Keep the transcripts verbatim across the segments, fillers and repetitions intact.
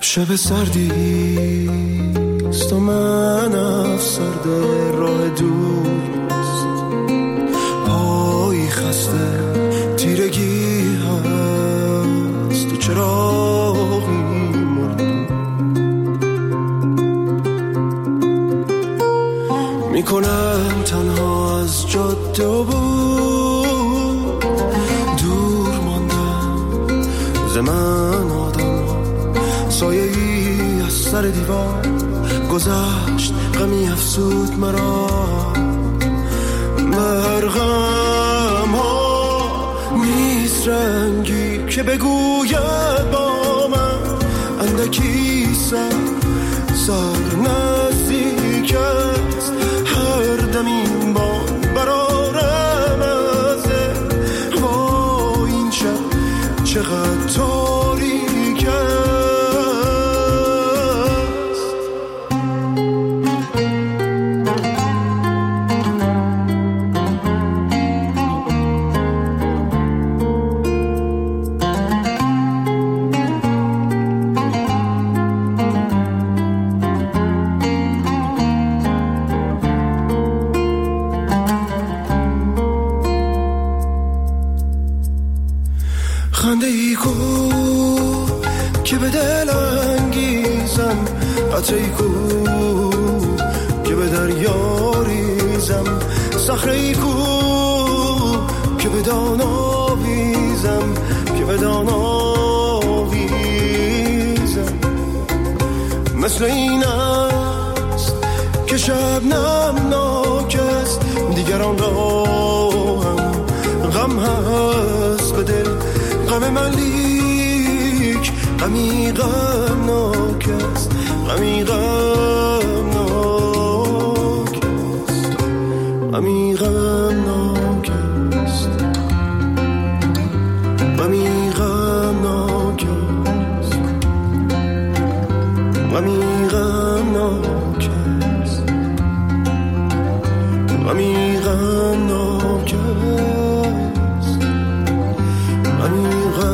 شب سردیست و من افسرده راه دوست، پایی خسته تیرگی هست و چراغی مرده میکنم تنها از جاده و بود دور ماندم زمان آدم سایه ای از سر دیوار گذشت غمی افسود مرا بر غم ها نیست رنگی که بگوید با من اندکی سر سر نزدیک است هر دم این بان برارم ازه با این شب چقدر تاریک است. خنده ای کو که به دل انگیزم، قطره ای کو که به دریا ریزم، صخره ای کو که به دان آویزم، که به دان آویزم. مثل این است که شبنم ناک است، دیگران را هم غم هست به دل، غم من لیک غمی غم ناک است، غمی غم ناک است، غمی غم ناک است، غمی غم ناک است، غمی غم ناک است، غمی غم ناک است، غمی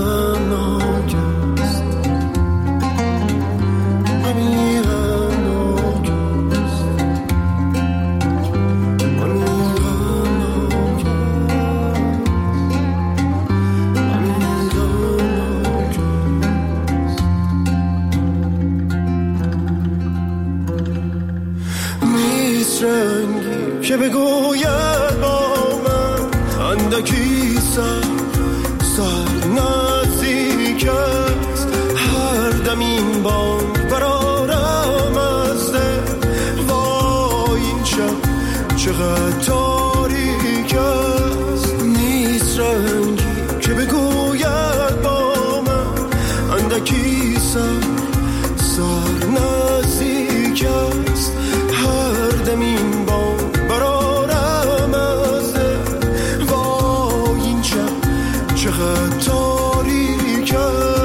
که بگوید با من اندکی سر سر نزدیک است هر دم این بانگ برارم از دل وای این شب چقدر تاریک است. نیست رنگی که بگوید با من اندکی سر سر نزدیک است هر دم این بانگ برارم از دل وای این شب چقدر تاریک است.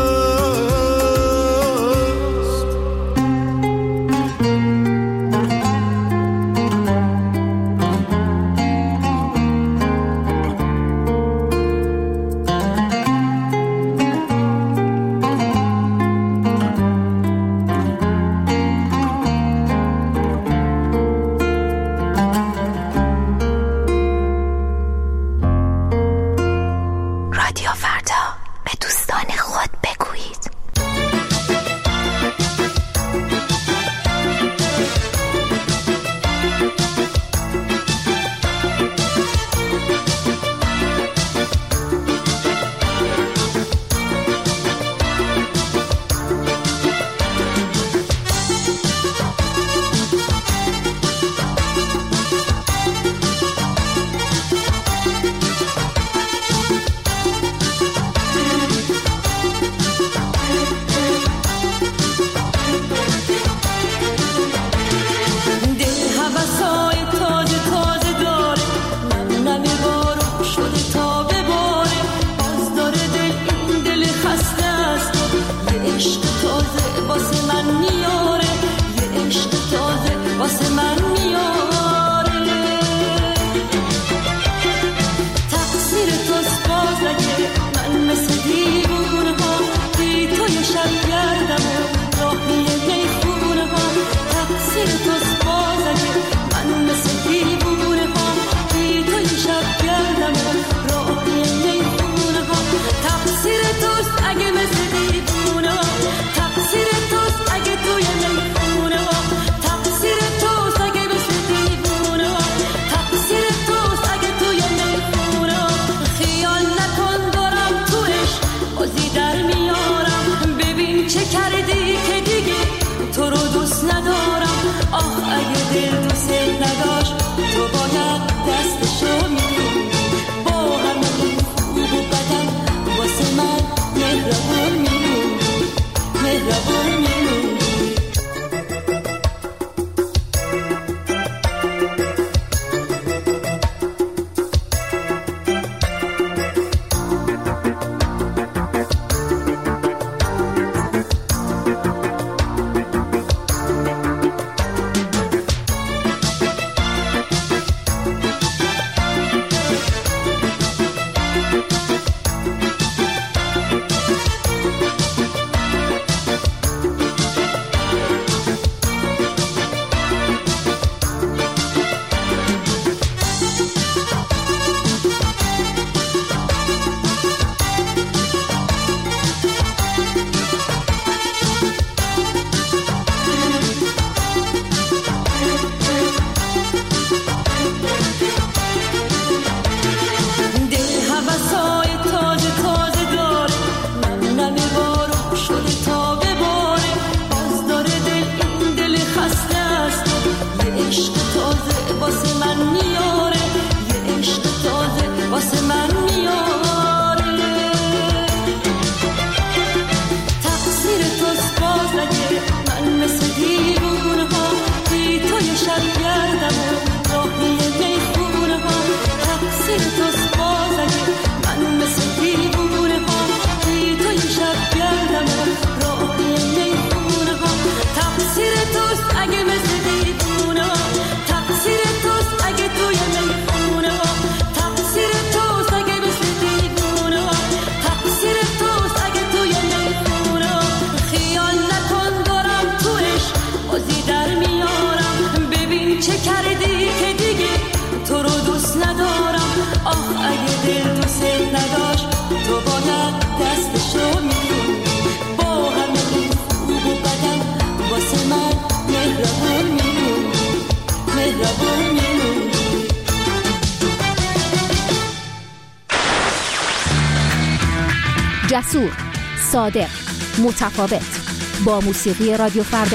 جسور، صادق، متفاوت، با موسیقی رادیو فردا.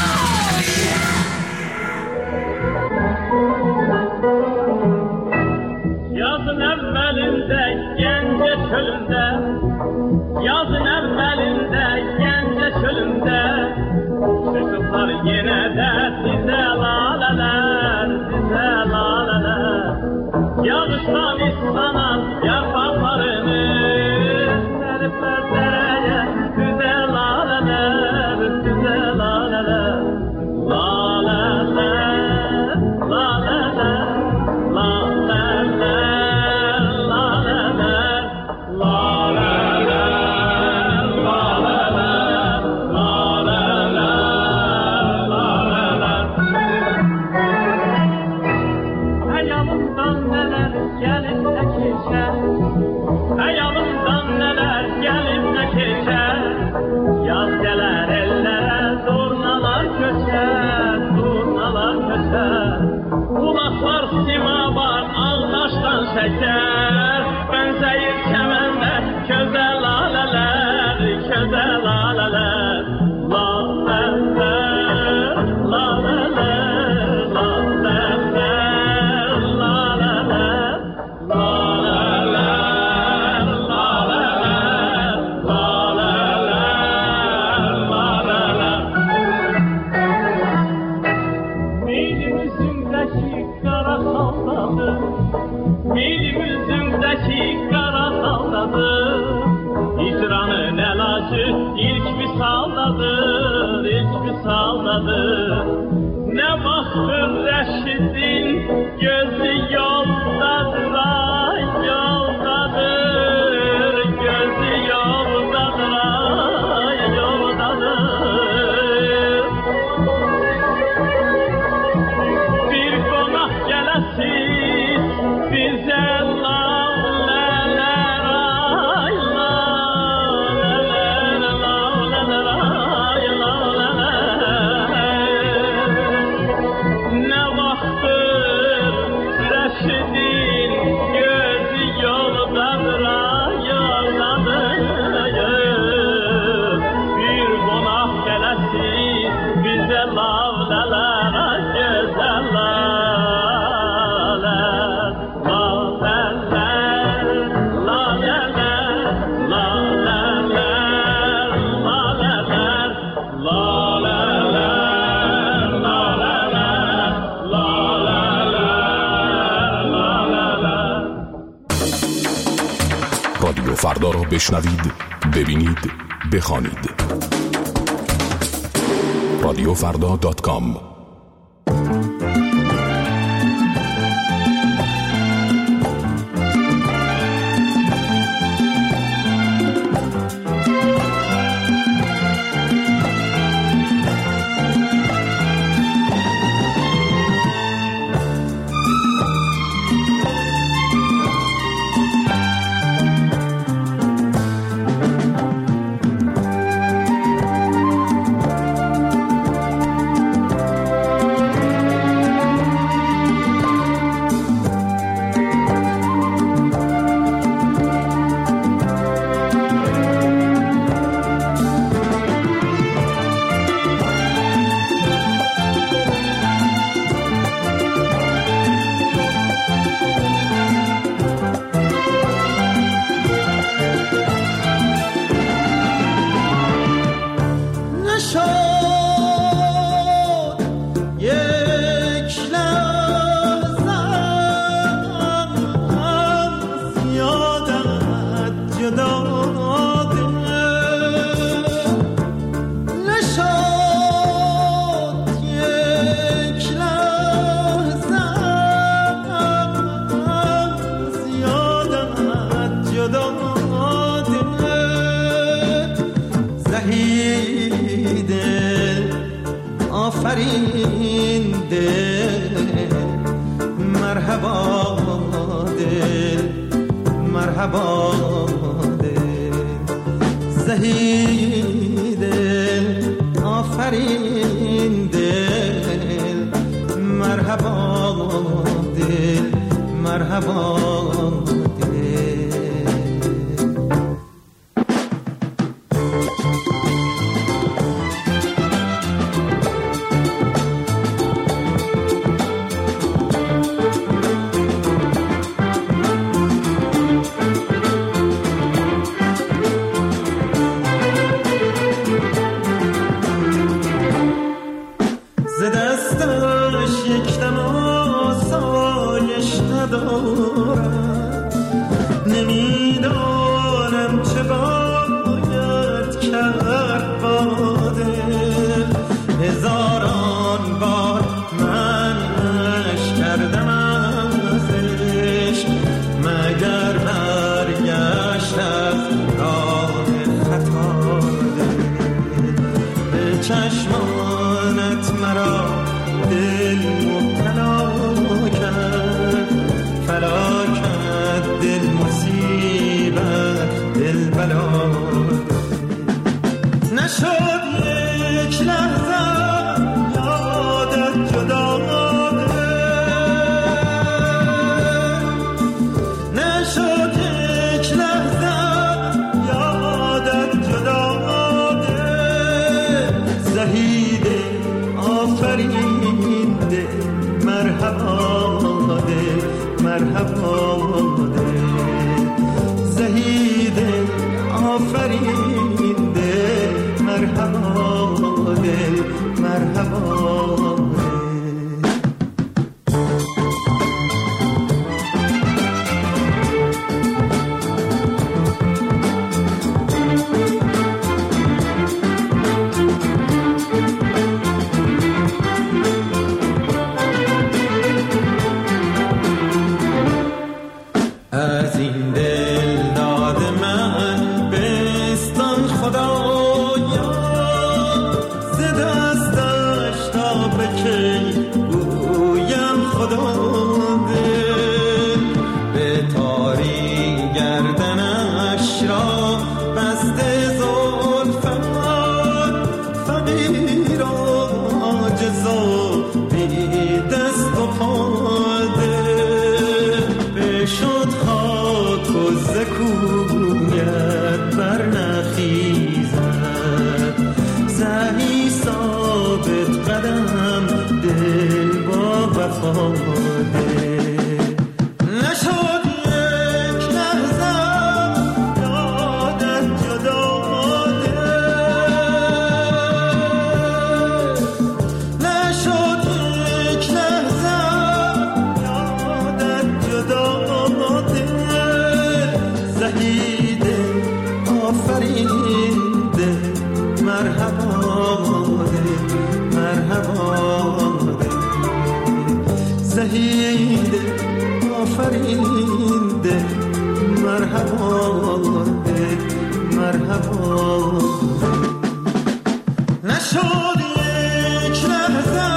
Yazın evvelinde gence çölünde, yazın evvelinde gence çölünde, çocuklar yine de size laleler, size laleler. Yağıştan islanan yapraklarını seripler dereye, size laleler, size laleler. Laleler, laleler, laleler, laleler, laleler, laleler, laleler, laleler. Hayalımdan neler gelip de geçer, hayalımdan neler gelip de geçer. Yaz gelir ellere, zurnalar köçer, zurnalar köçer. Kulaklar sima var, ağdaştan şeker. Benzeyir kemende, köze laleler, köze laleler. Laleler, laleler, laleler, laleler. Laleler, laleler, laleler, laleler. Milimizindeki kara saldadı, milimizindeki kara saldadı. Hicranın elacı ilk bir salladı, ilk bir salladı. Ne baktır Reşit'in gözü yoldadır, ay yoldadır. Gözü yoldadır, ay yoldadır. Bir konak gelesiz bize laleler, ay laleler, laleler, ay laleler. Ne vaxtdır Reşidin gözü yoldadır, ay yoldadır. Bir konak gelesiz bize laleler, ay güzeller. Laleler, laleler, laleler, laleler, فردا را بشنوید، ببینید، بخوانید. رادیو فردا دات کام. زهیده رسیده آفرین ده مرحبا ده مرحبا نشد یک لحظه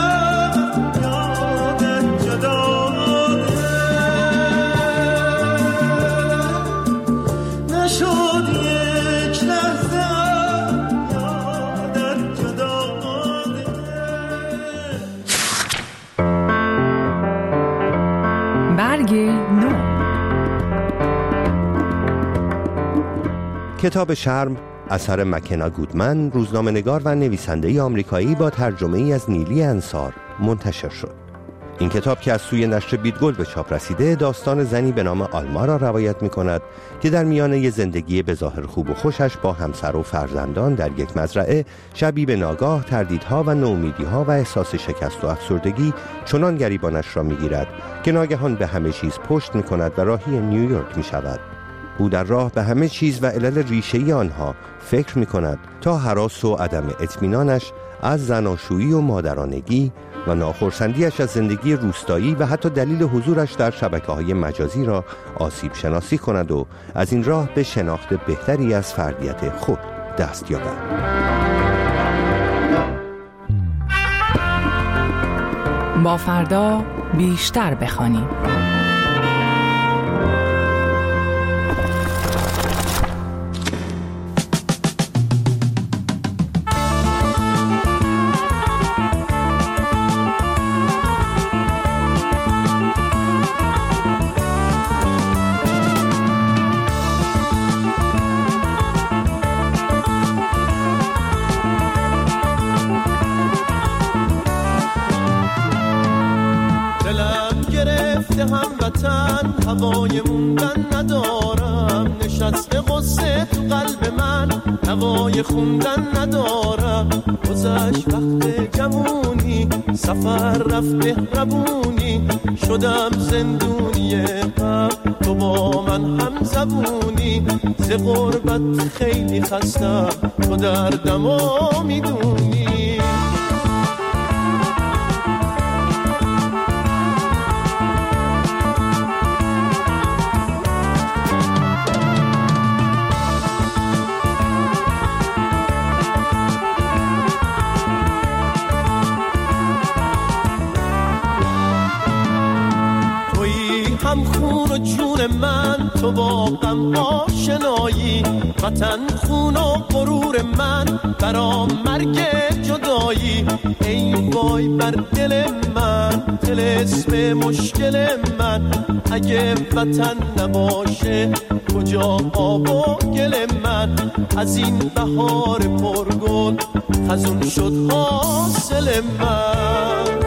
یادت جدا نشد یک لحظه یادت جدا برگ نو. کتاب شرم اثر مکنا گودمن، روزنامه‌نگار و نویسنده آمریکایی با ترجمه ای از نیلی انصار منتشر شد. این کتاب که از سوی نشر بیدگل به چاپ رسیده، داستان زنی به نام آلما را روایت می‌کند که در میانه زندگی به ظاهر خوب و خوشش با همسر و فرزندان در یک مزرعه، شبی به ناگاه تردیدها و نومیدی‌ها و احساس شکست و افسردگی چنان گریبانش را می‌گیرد که ناگهان به همه چیز پشت می‌کند و راهی نیویورک می‌شود. او در راه به همه چیز و علل ریشه‌ای آنها فکر می‌کند تا هراس و عدم اطمینانش از زناشویی و مادرانگی و ناخرسندیش از زندگی روستایی و حتی دلیل حضورش در شبکه‌های مجازی را آسیب شناسی کند و از این راه به شناخت بهتری از فردیت خود دست یابد. با فردا بیشتر بخوانیم. هموطن هوای موندن ندارم، نشسته قصه تو قلب من هوای خوندن ندارم. گذشت وقت جوونی سفر رفته ربونی، شدم زندونی غم تو با من هم زبونی. ز غربت خیلی خستم تو دردمو میدونی. هم خون و جون من تو با غم آشنایی، وطن خون و غرور من برام مرگ جدایی. ای وای بر دل من طلسم مشکل من، اگه وطن نباشه کجا آب و گل من. از این بهار پرگل خزون شد حاصل من.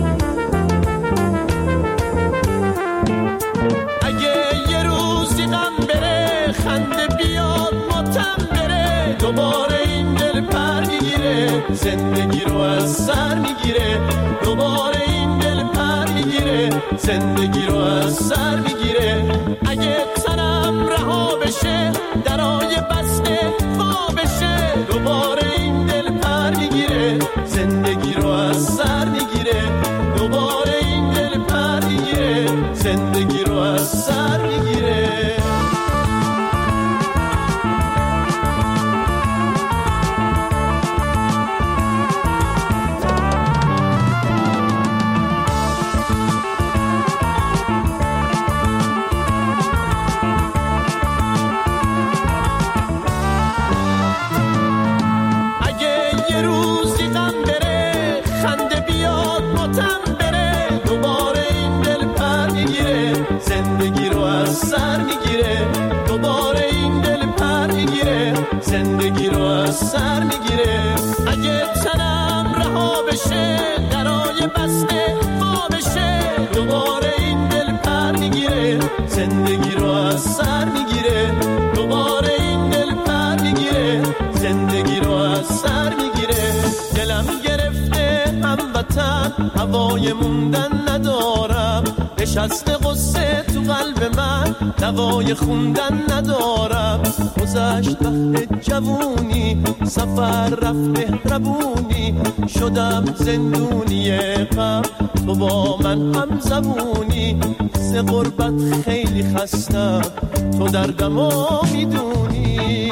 خنده بیاد ماتم بره، دوباره این دل پر میگیره زندگی رو از سر میگیره. دوباره این دل پر میگیره زندگی رو از سر میگیره. اگه تنم رها بشه درای بسته وا بشه، دوباره این دل پر میگیره زندگی رو از سر میگیره. دوباره این دل پر میگیره زندگی رو از سر میگیره. زندگی رو از سر میگیره. دوباره این دل پر میگیره زندگی رو از سر میگیره. اگه تنم رها بشه درای بسته وا بشه، دوباره این دل پر میگیره زندگی رو از سر میگیره. دوباره این دل پر میگیره زندگی رو از سر میگیره. دلم گرفته هموطن هوای موندن ندارم، نشسته قصه تو قلب من، دوای خوندن ندارم. گذشت وقت جوونی، سفر رفت مهربونی، شدم زندونی غم، تو با من هم زبونی. ز غربت خیلی خستم، تو دردمو میدونی.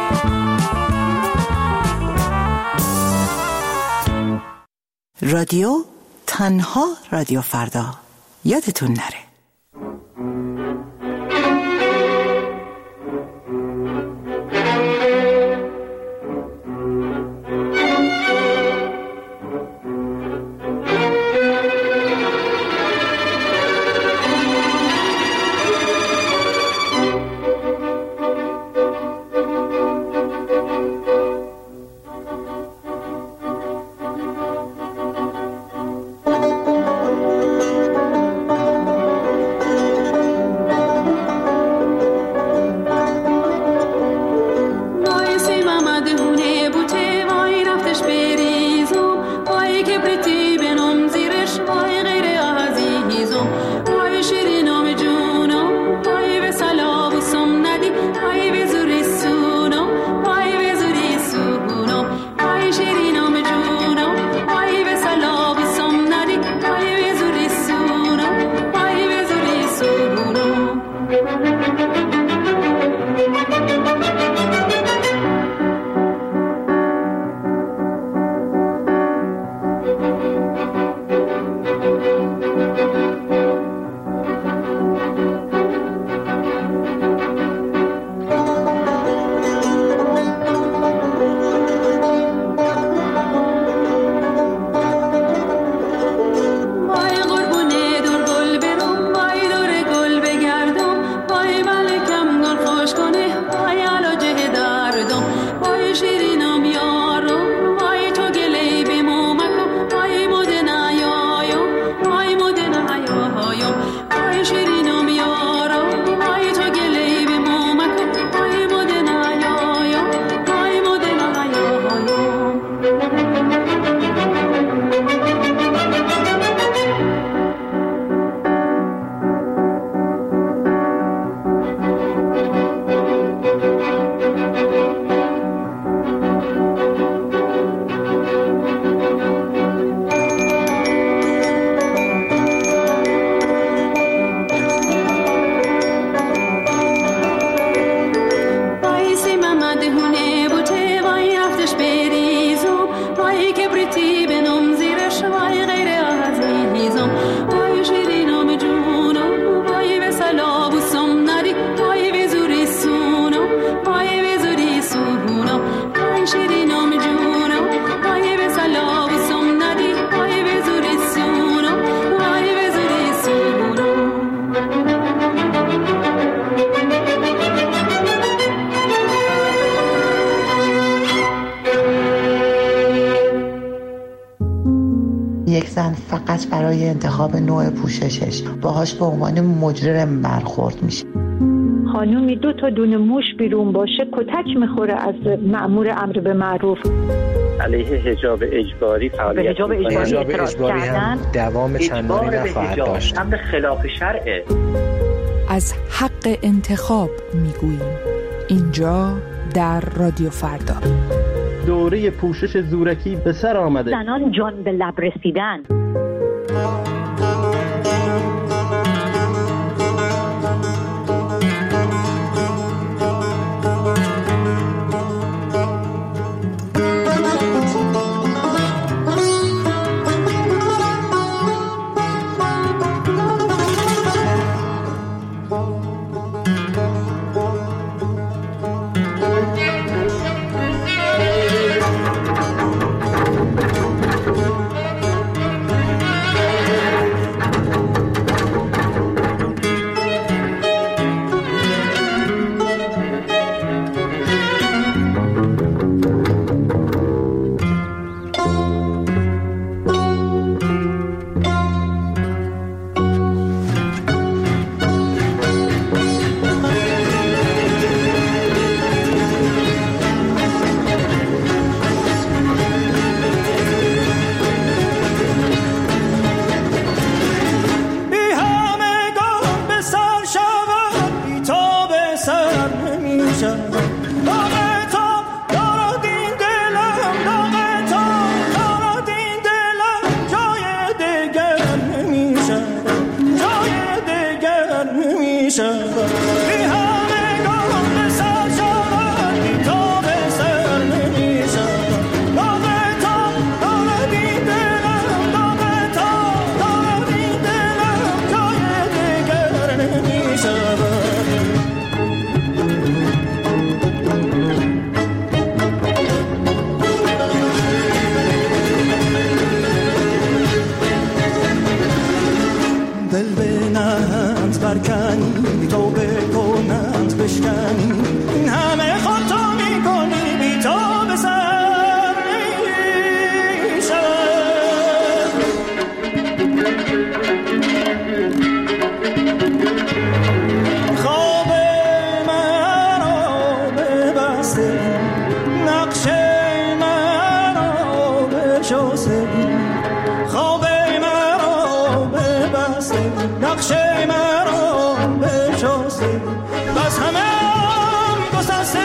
رادیو تنها رادیو فردا، یادتون نره. یک زن فقط برای انتخاب نوع پوششش باهاش به عنوان مجرم برخورد میشه. خانومی دو تا دونه موش بیرون باشه کتک میخوره از مأمور امر به معروف. علیه حجاب اجباری فعالیت حجاب اجباری, حجاب اجباری هم دوام چندانی نخواهد داشت. امر خلاف شرعه. از حق انتخاب میگوییم اینجا در رادیو فردا. دوره پوشش زورکی به سر آمده. زنان جان به لب رسیدن. بشاسته خواب مرا ببسته نقشه مرا بشاسته بس همه هم گسسته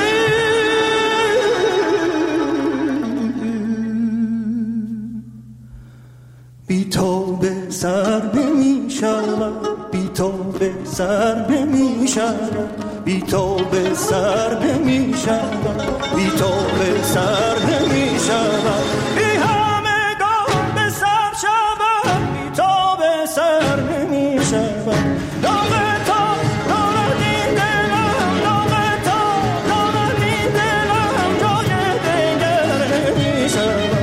بی تو به سر بمی شود بی تو به سر بمی شود بی تو به سر بمی شود بی تو به سر بمی شود بی همگان به سر شود بی تو به سر بمی شود داغ تو دارد این دلم داغ تو دارد این دلم جای دیگر نمی شود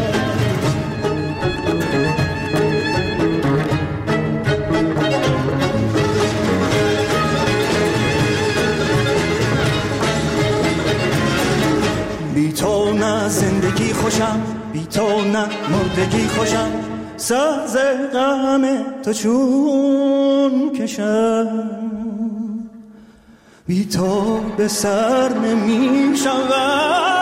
بی تو نه زندگی خوشم بی تو نه مردگی خوشم ساز غم تو چون کشم بی تو به سر نمی شود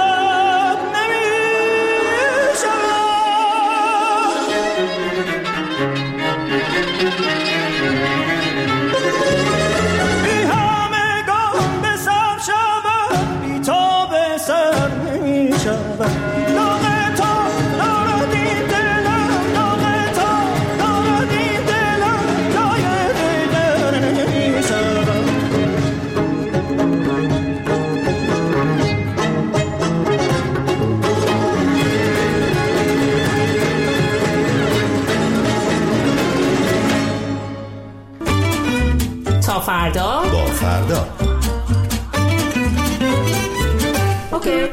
تا فردا با فردا اوکی.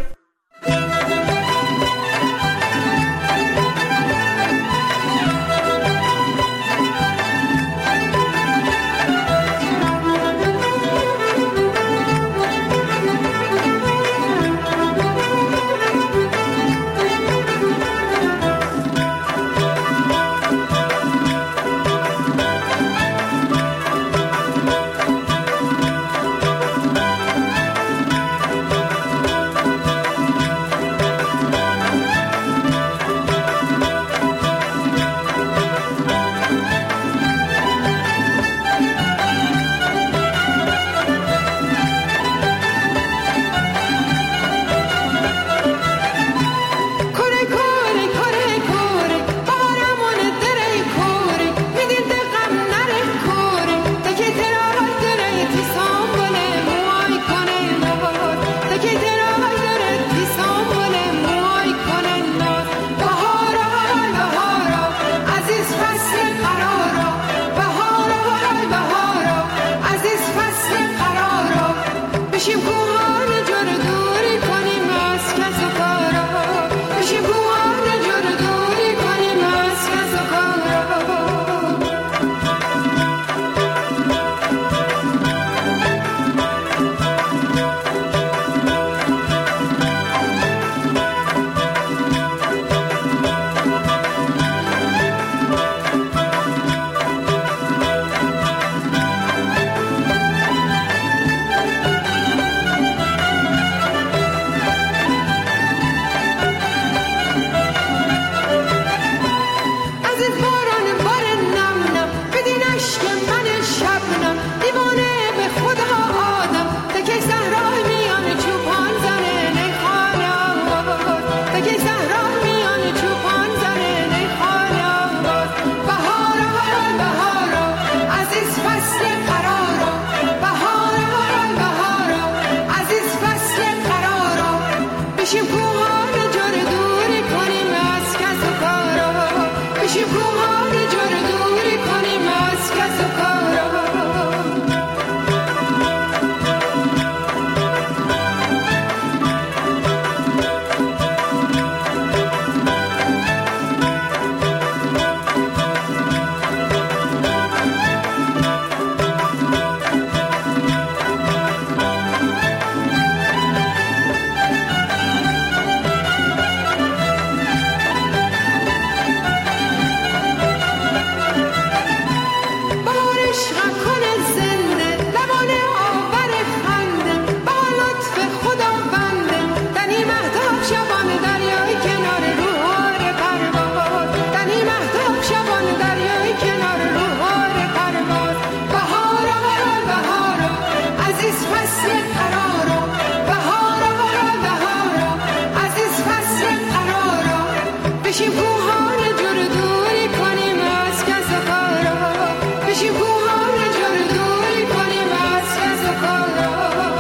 کوهان جور دوری کنیم از کس و کارا، بشیم کوهان جور دوری کنیم از کس و کارا.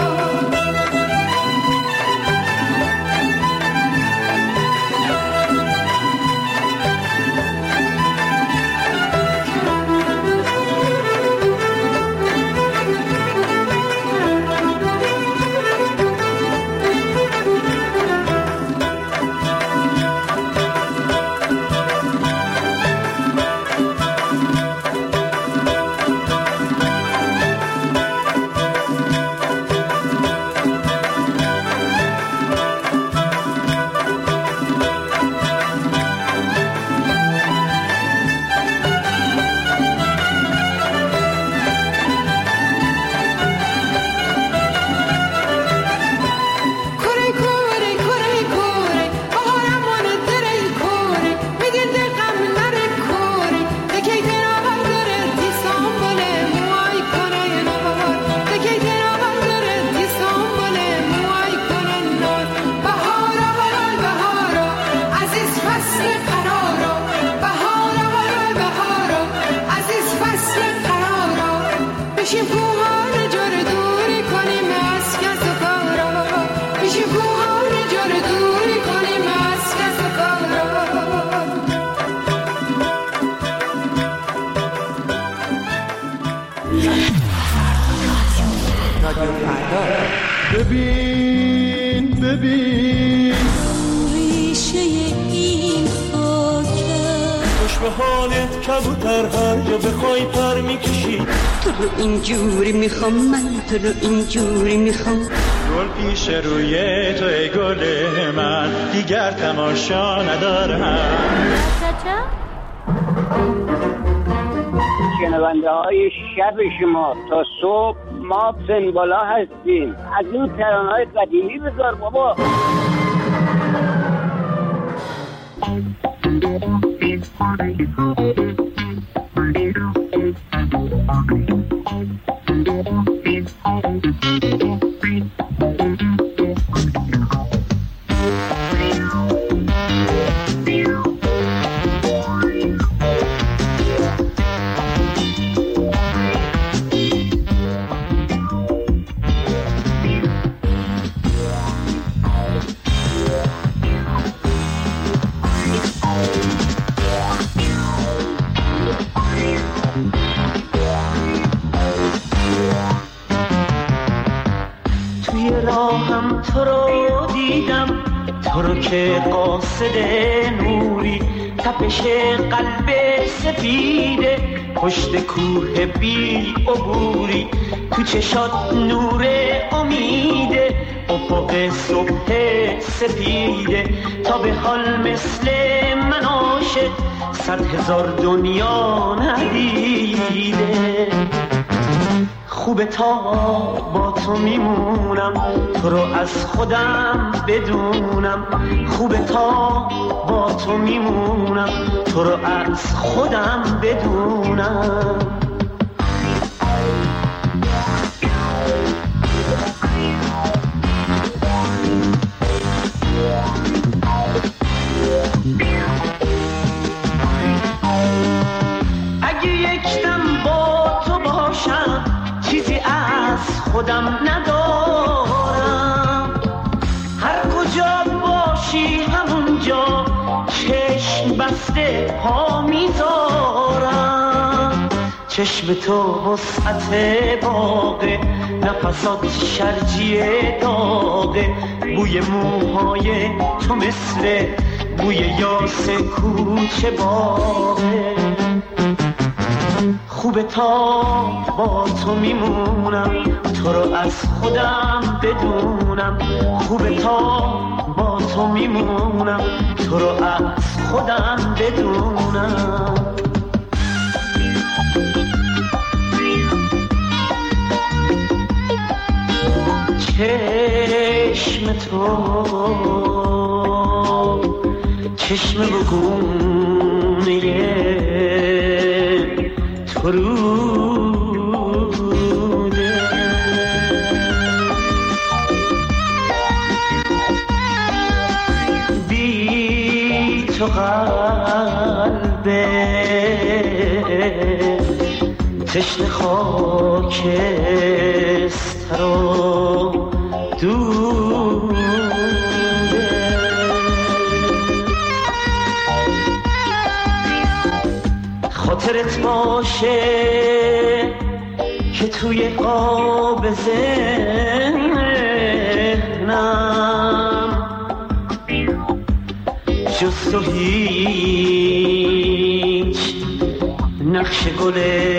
ببین ببین ریشه این خاکه، خوش به حالت کبوتر هر جا بخوای پر میکشی. تو رو اینجوری میخوام، من تو رو اینجوری میخوام. گل پیش روی تو ای گل من، دیگر تماشا ندارم. شنونده های شب شما تا صبح ما سنبالا هستیم. از این ترانه‌های قدیمی بذار بابا. راهم تو رو دیدم، تو رو که قاصد نوری، تپش قلب سفیده پشت کوه بی عبوری، تو چشات نور امیده افق صبح سفیده، تا به حال مثل من عاشق صد هزار دنیا ندیده. خوبه تا با تو میمونم، تو رو از خودم بدونم. خوبه تا با تو میمونم، تو رو از خودم بدونم. اگه یک دم با تو باشم، چیزی از خودم ندارم. هر کجا باشی همونجا چشم بسته پا میذارم. چشم تو وسعت باغه، نفسات شرجی داغه، بوی موهای تو مثل بوی یاس کوچه باغه. خوبه تا با تو میمونم، تو رو از خودم بدونم. خوبه تا با تو میمونم، تو رو از خودم بدونم. چشم تو چشم بگونه تو روده، بی تو قلبه تشنه خاکستر و دوره خاطرت باشه که توی قاب ذهنم جز تو هیچ نقش گل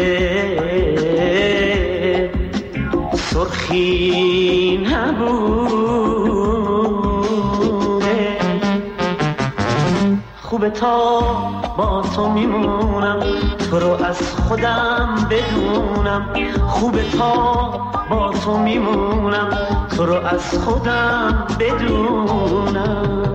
سرخی نبوده خوبه تا با تو میمونم تو رو از خودم بدونم خوبه تا با تو میمونم تو رو از خودم بدونم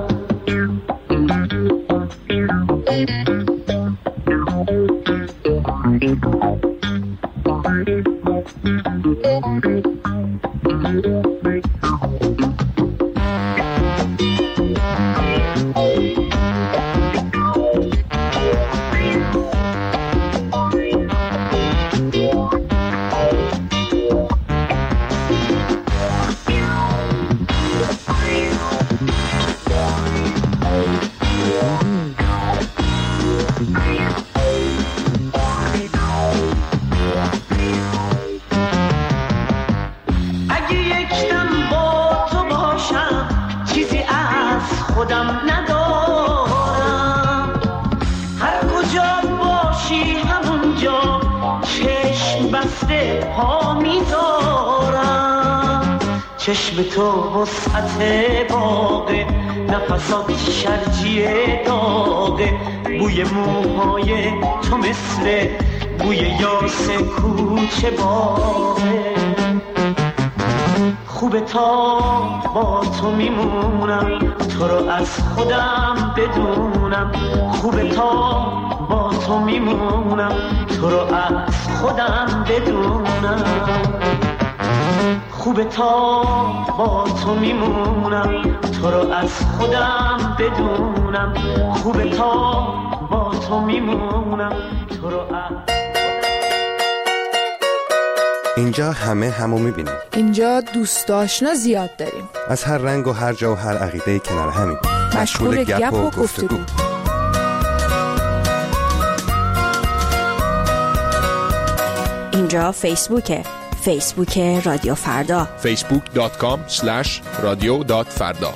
چشم تو وسعت باغه نفسات شرجی داغه بوی موهای تو مثل بوی یاس کوچه باغه خوبه تا با تو میمونم تو رو از خودم بدونم خوبه تا با تو میمونم تو رو از خودم بدونم خوبه تا با تو میمونم تو رو از خودم بدونم خوبه تا با تو میمونم تو رو از اینجا همه همو میبینیم. اینجا دوست آشنا زیاد داریم. از هر رنگ و هر جا و هر عقیده کنار همین. مشغول گپ و گفتگو. اینجا فیسبوکه. فیسبوک رادیو فردا. فیسبوک دات کام اسلش رادیو دات فردا.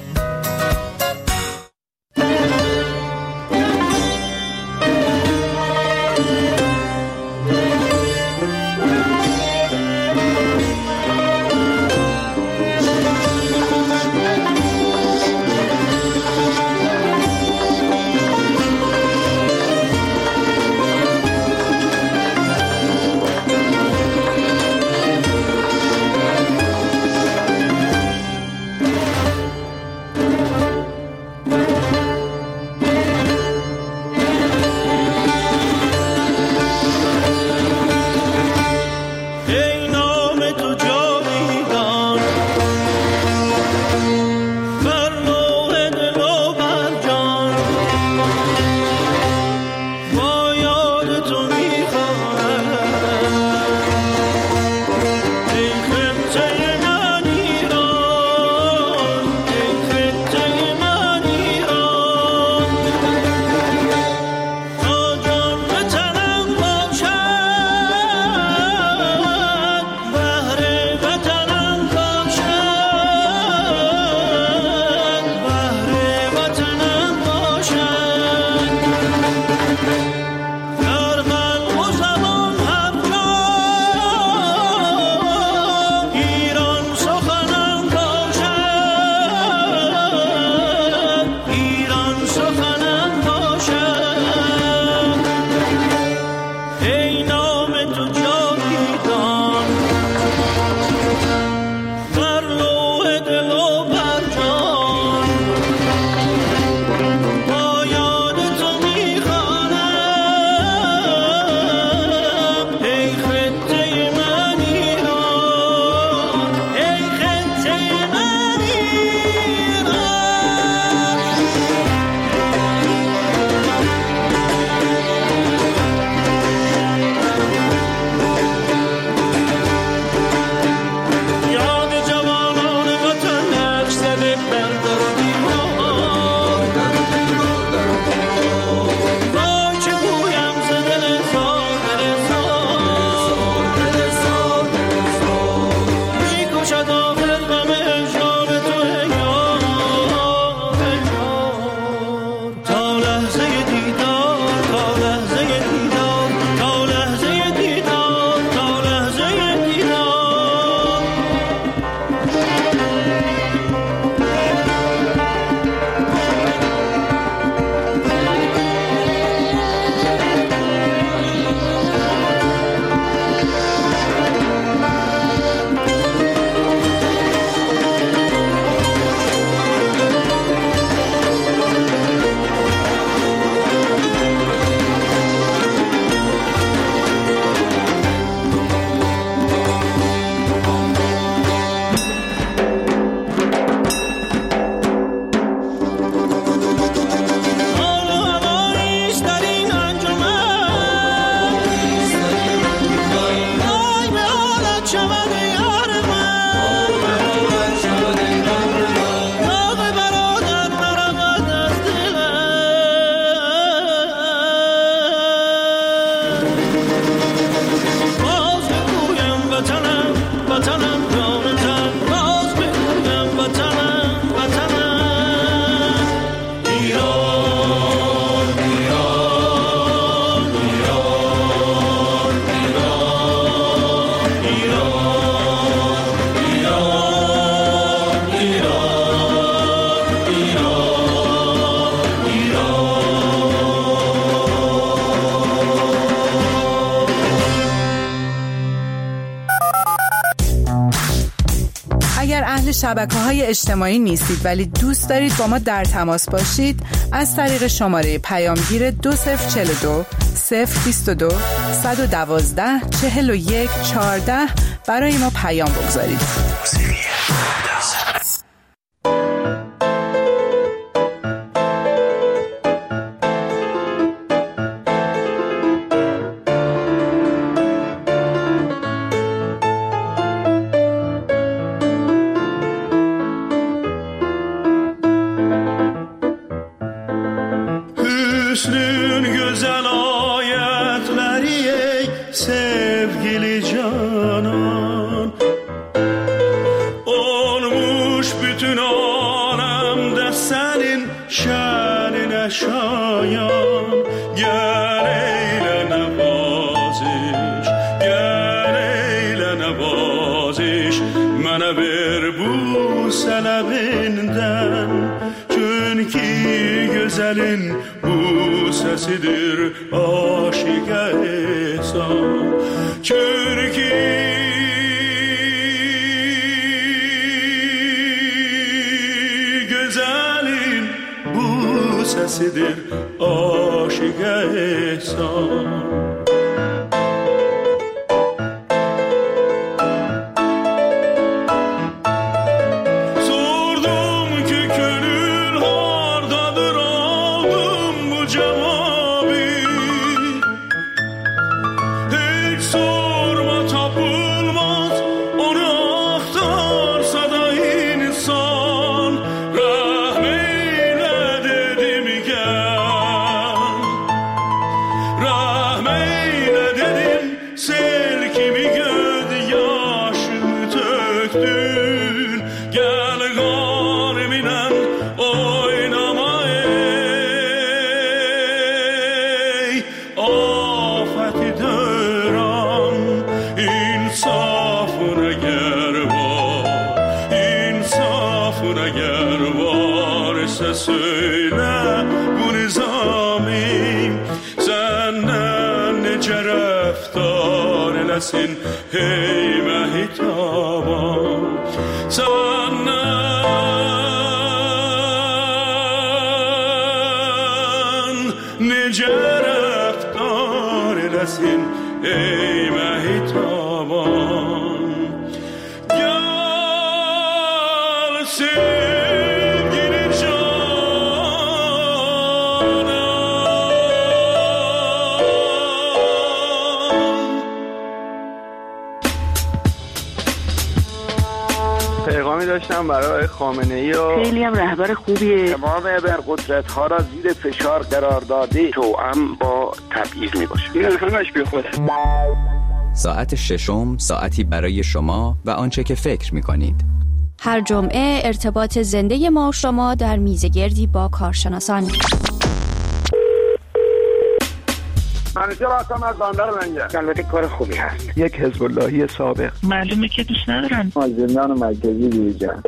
شبکه‌های اجتماعی نیستید ولی دوست دارید با ما در تماس باشید، از طریق شماره پیامگیر دو صفر چهل و دو صفر بیست و دو صد و دوازده چهل و یک چهارده برای ما پیام بگذارید. Hüsnün güzel ayetleri ey sevgili canan, olmuş bütün alemde senin şanine şayan. Gel eyle nevaziş, gel eyle nevaziş, mene ver bu selebinden. Çünkü güzelin bu sesidir aşık-ı ihsan. Çünkü güzelin bu sesidir aşık-ı ihsan. Söyle bu nizamim senden nece rəftar eləsin hey məhitaban. Senden nece rəftar eləsin hey məhitaban. Gəlsin داشتم برای خامنه‌ای و خیلی هم رهبر خوبیه. تمام ابرقدرت ها را زیر فشار قرار داده توأم با تبعیض میباشه. این همش بی خوده. ساعت ششم ساعتی برای شما و آنچه که فکر میکنید. هر جمعه ارتباط زنده ما و شما در میزگردی با کارشناسان. منیجر هستم از بندر منجر. البته کار خوبی هست. یک حزب اللهی سابق. معلومه که دوست ندارن. از زندان مرکزی بیرون.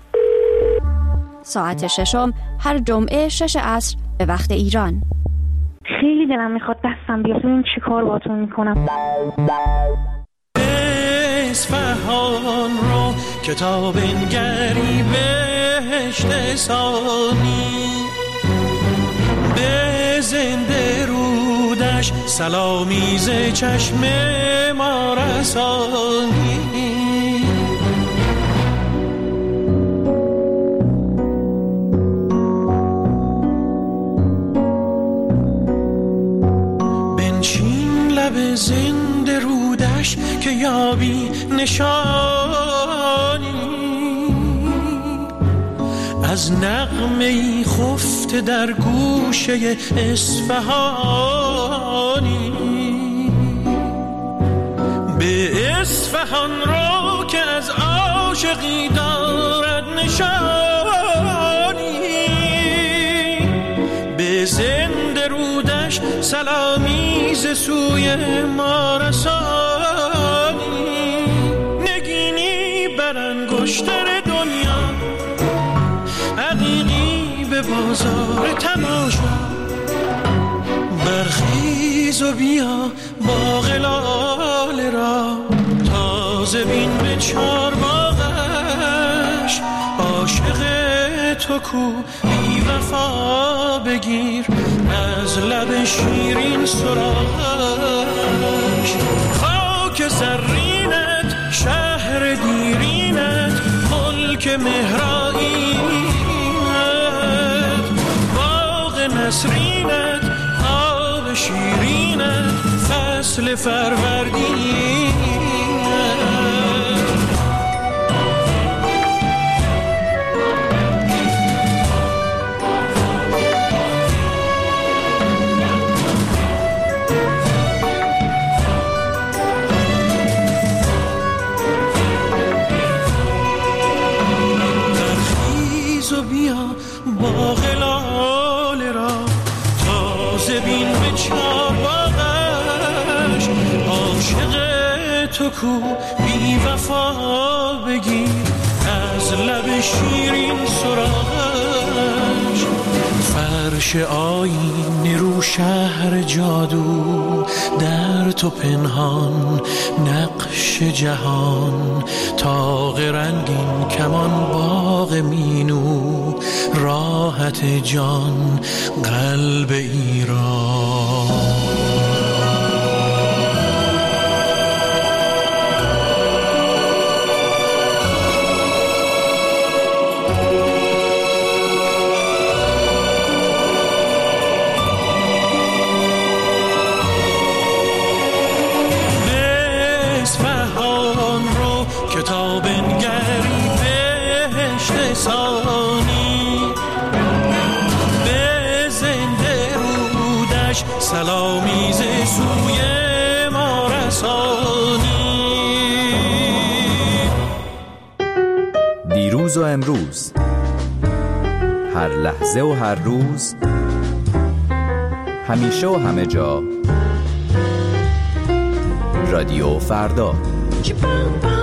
ساعت ششم هر جمعه شش عصر به وقت ایران. خیلی دلم میخواد دستم بیاد ببینم چی کار باهاتون میکنم. اصفهان رو کتاب انگری بهشت ثانی، به زنده رودش سلامی ز چشم ما رسانی. بنشین لب زنده رودش که یابی نشانی از نغمه‌ای خفته در گوشه اصفهانی. به اصفهان رو که از عاشقی دارد نشانی، به زنده رودش سلامی ز سوی ما رسانی. نگینی بر انگشتر دنیا عقیقی به بازار تماشا، برخیز و بیا باغ لاله را تازه بین به چار باغش. عاشق تو کو بی وفا بگیر از لب شیرین سراغش. خاک زرینت شهر دیرینت ملک مهرائینت باغ نسرینت آب شیرینت فصل فروردینت. باغ لاله را تازه بین به چار باغش. عاشق تو کو بی وفا بگیر از لب شیرین سراغش. فرش آیین رو شهر جادو در تو پنهان نقش جهان. تاق رنگین کمان باغ مینو راحت جان قلب ایران. کتاب نگری بهشت ثانی به زنده رودش سلامی ز سوی ما رسانی. دیروز و امروز، هر لحظه و هر روز، همیشه و همه جا، رادیو فردا.